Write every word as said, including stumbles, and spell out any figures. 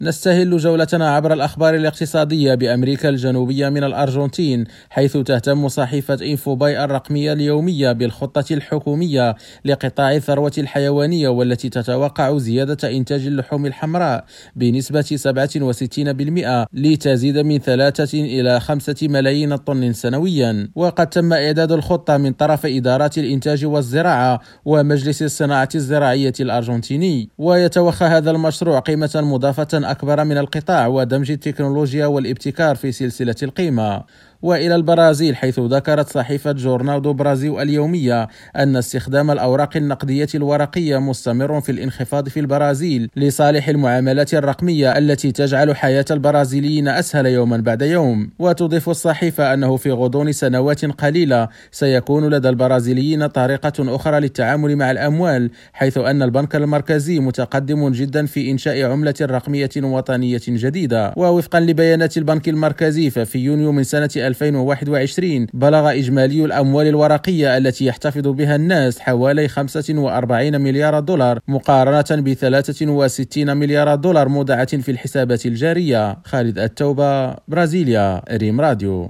نستهل جولتنا عبر الأخبار الاقتصادية بأمريكا الجنوبية من الأرجنتين، حيث تهتم صحيفة إنفوباي الرقمية اليومية بالخطة الحكومية لقطاع الثروة الحيوانية، والتي تتوقع زيادة إنتاج اللحوم الحمراء بنسبة سبعة وستين بالمئة لتزيد من ثلاثة إلى خمسة ملايين طن سنويا. وقد تم إعداد الخطة من طرف إدارات الإنتاج والزراعة ومجلس الصناعة الزراعية الأرجنتيني، ويتوخى هذا المشروع قيمة مضافة أكبر من القطاع ودمج التكنولوجيا والابتكار في سلسلة القيمة. وإلى البرازيل، حيث ذكرت صحيفة جورنال دو برازيل اليومية أن استخدام الأوراق النقدية الورقية مستمر في الانخفاض في البرازيل لصالح المعاملات الرقمية التي تجعل حياة البرازيليين أسهل يوما بعد يوم. وتضيف الصحيفة أنه في غضون سنوات قليلة سيكون لدى البرازيليين طريقة أخرى للتعامل مع الأموال، حيث أن البنك المركزي متقدم جدا في إنشاء عملة رقمية وطنية جديدة. ووفقا لبيانات البنك المركزي، ففي يونيو من سنة ألفين وواحد وعشرين بلغ إجمالي الأموال الورقية التي يحتفظ بها الناس حوالي خمسة وأربعين مليار دولار، مقارنة ب ثلاثة وستين مليار دولار مودعة في الحسابات الجارية. خالد التوبة، برازيليا، ريم راديو.